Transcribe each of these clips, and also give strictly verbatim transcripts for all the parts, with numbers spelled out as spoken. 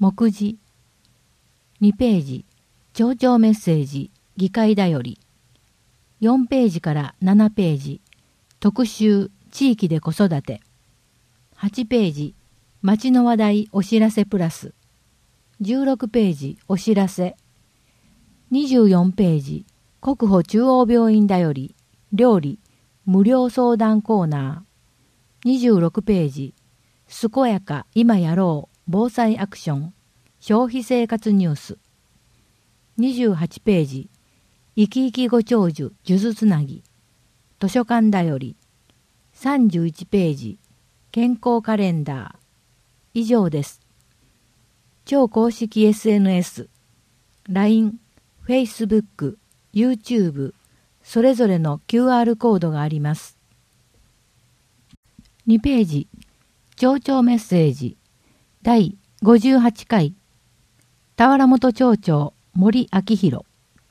目次。にページ、町長メッセージ、議会だより。よんページからななページ、特集、地域で子育て。はちページ、町の話題お知らせプラス。じゅうろくページ、お知らせ。にじゅうよんページ、国保中央病院だより、料理、無料相談コーナー。にじゅうろくページ、健やか今やろう防災アクション、消費生活ニュース。にじゅうはちページ、生き生きご長寿数珠つなぎ、図書館だより。さんじゅういちページ、健康カレンダー。以上です。超公式 エスエヌエス、ライン、Facebook、YouTube、それぞれの キューアール コードがあります。にページ、町長メッセージ、だいごじゅうはちかい、田原本町長森明弘。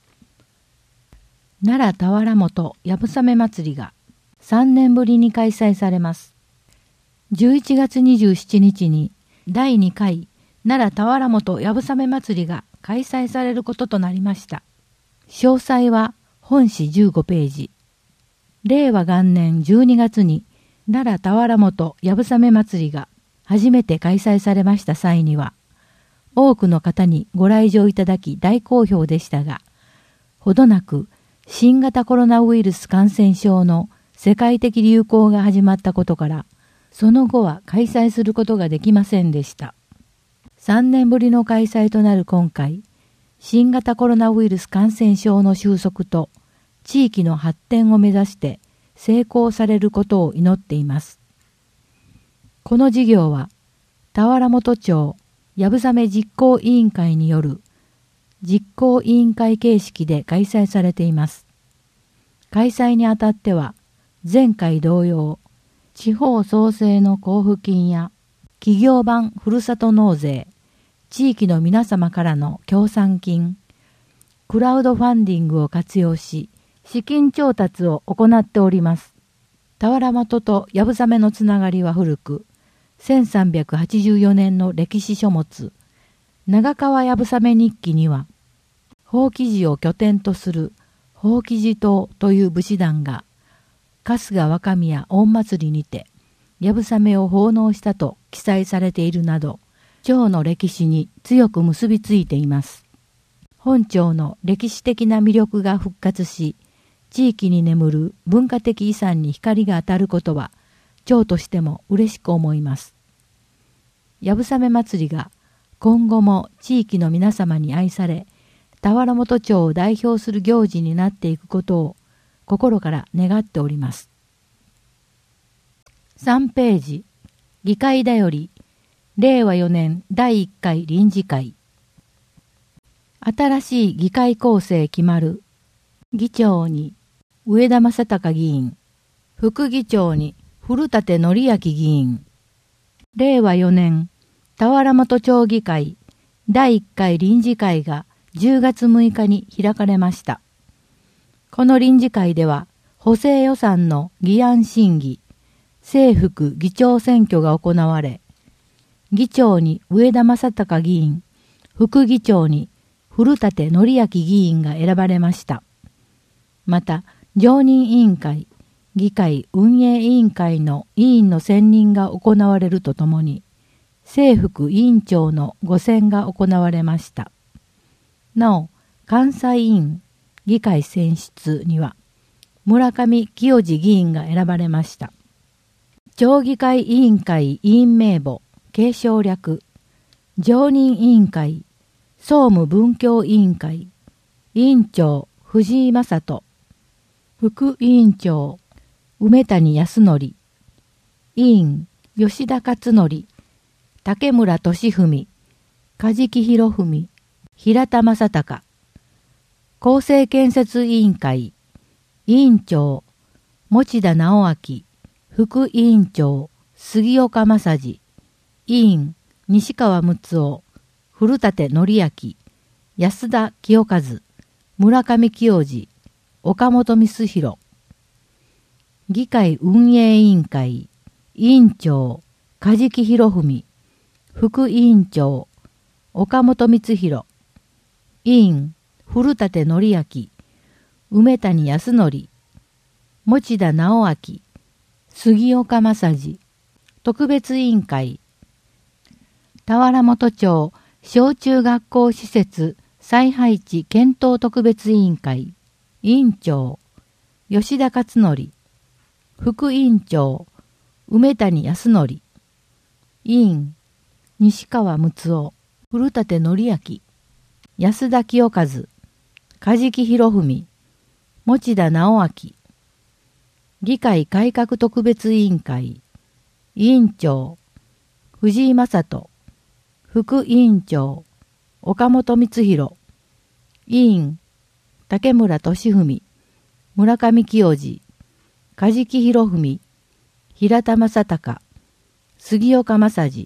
奈良田原本やぶさめ祭りがさんねんぶりに開催されます。じゅういちがつにじゅうしちにちにだいにかい奈良田原本やぶさめ祭りが開催されることとなりました。詳細は本誌じゅうごページ。れいわがんねんじゅうにがつに奈良田原本やぶさめ祭りが初めて開催されました際には、多くの方にご来場いただき大好評でしたが、ほどなく新型コロナウイルス感染症の世界的流行が始まったことから、その後は開催することができませんでした。さんねんぶりの開催となる今回、新型コロナウイルス感染症の収束と地域の発展を目指して成功されることを祈っています。この事業は、田原本町やぶさめ実行委員会による実行委員会形式で開催されています。開催にあたっては、前回同様、地方創生の交付金や企業版ふるさと納税、地域の皆様からの協賛金、クラウドファンディングを活用し、資金調達を行っております。田原本とやぶさめのつながりは古く、せんさんびゃくはちじゅうよねんの歴史書物、長川やぶさめ日記には、宝木寺を拠点とする宝木寺党という武士団が、春日若宮御祭りにて、やぶさめを奉納したと記載されているなど、町の歴史に強く結びついています。本町の歴史的な魅力が復活し、地域に眠る文化的遺産に光が当たることは、町としても嬉しく思います。やぶさめ祭りが今後も地域の皆様に愛され、田原本町を代表する行事になっていくことを心から願っております。さんページ、議会だより、れいわよねんだいいっかい臨時会。新しい議会構成決まる。議長に上田正孝議員、副議長に古舘則明議員。れいわよねん田原本町議会だいいっかい臨時会がじゅうがつむいかに開かれました。この臨時会では補正予算の議案審議、正副議長選挙が行われ、議長に上田正孝議員、副議長に古舘則明議員が選ばれました。また、常任委員会、議会運営委員会の委員の選任が行われるとともに、正副委員長のご選が行われました。なお、関西委員、議会選出には、村上清次議員が選ばれました。町議会委員会委員名簿、継承略、常任委員会、総務文教委員会、委員長藤井正人、副委員長梅谷康則、委員吉田勝則、竹村俊文、梶木博文、平田正孝、公正建設委員会、委員長持田直明、副委員長杉岡正治、委員西川睦夫、古舘則明、安田清和、村上清次、岡本光弘。議会運営委員会、委員長梶木博文、副委員長岡本光弘。委員、古舘則明、梅谷康則、持田直明、杉岡正治。特別委員会、田原本町小中学校施設再配置検討特別委員会。委員長、吉田勝則。副委員長、梅谷康則。委員、西川睦夫、古舘則明、安田清和、梶木博文、持田直明。議会改革特別委員会。委員長、藤井正人。副委員長、岡本光弘。委員、竹村俊文、村上清治、梶木博文、平田正孝、杉岡正治。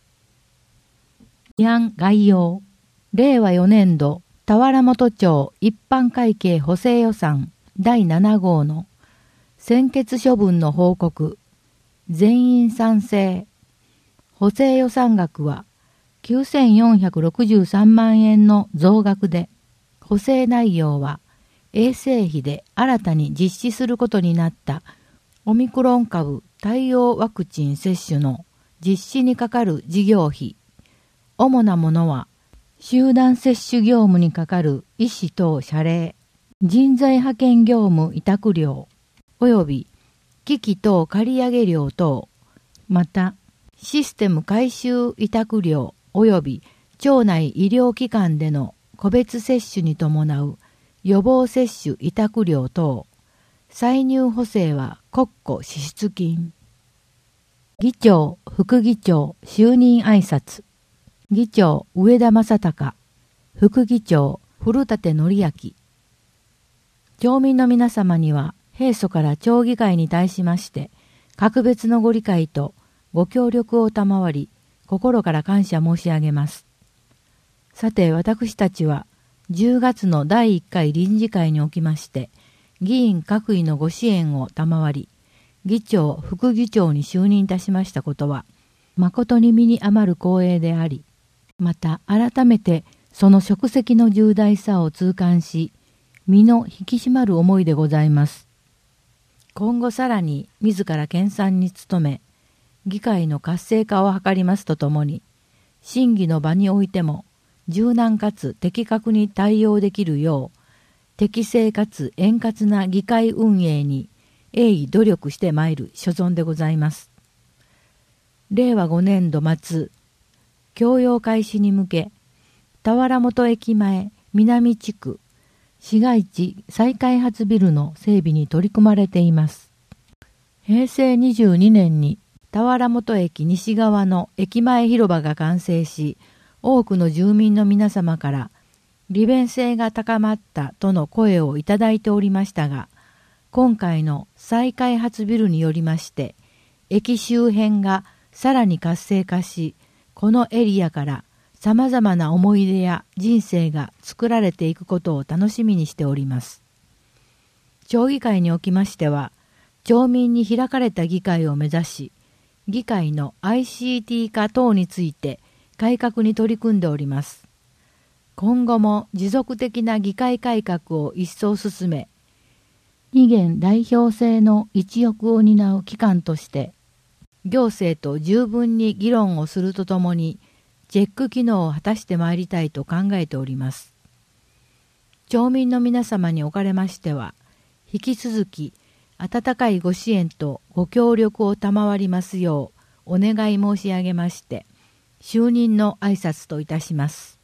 議案概要。れいわよねんど田原本町一般会計補正予算だいなな号の専決処分の報告。全員賛成。補正予算額はきゅうせんよんひゃくろくじゅうさんまんえんの増額で、補正内容は衛生費で新たに実施することになったオミクロン株対応ワクチン接種の実施にかかる事業費。主なものは、集団接種業務にかかる医師等謝礼、人材派遣業務委託料、及び機器等借上料等、また、システム改修委託料及び町内医療機関での個別接種に伴う予防接種委託料等、歳入補正は国庫支出金。議長、副議長、就任挨拶。議長、上田正孝。副議長、古舘則明。町民の皆様には、平素から町議会に対しまして、格別のご理解とご協力を賜り、心から感謝申し上げます。さて、私たちは、じゅうがつのだいいっかい臨時会におきまして、議員各位のご支援を賜り、議長、副議長に就任いたしましたことは、誠に身に余る光栄であり、また改めてその職責の重大さを痛感し、身の引き締まる思いでございます。今後さらに自ら研鑽に努め、議会の活性化を図りますとともに、審議の場においても柔軟かつ的確に対応できるよう、適正かつ円滑な議会運営に鋭意努力してまいる所存でございます。れいわごねんど末、供用開始に向け、田原本駅前南地区市街地再開発ビルの整備に取り組まれています。へいせいにじゅうにねんに田原本駅西側の駅前広場が完成し、多くの住民の皆様から利便性が高まったとの声をいただいておりましたが、今回の再開発ビルによりまして、駅周辺がさらに活性化し、このエリアから様々な思い出や人生が作られていくことを楽しみにしております。町議会におきましては、町民に開かれた議会を目指し、議会の アイシーティー 化等について改革に取り組んでおります。今後も持続的な議会改革を一層進め、二元代表制の一翼を担う機関として、行政と十分に議論をするとともに、チェック機能を果たしてまいりたいと考えております。町民の皆様におかれましては、引き続き温かいご支援とご協力を賜りますようお願い申し上げまして、就任の挨拶といたします。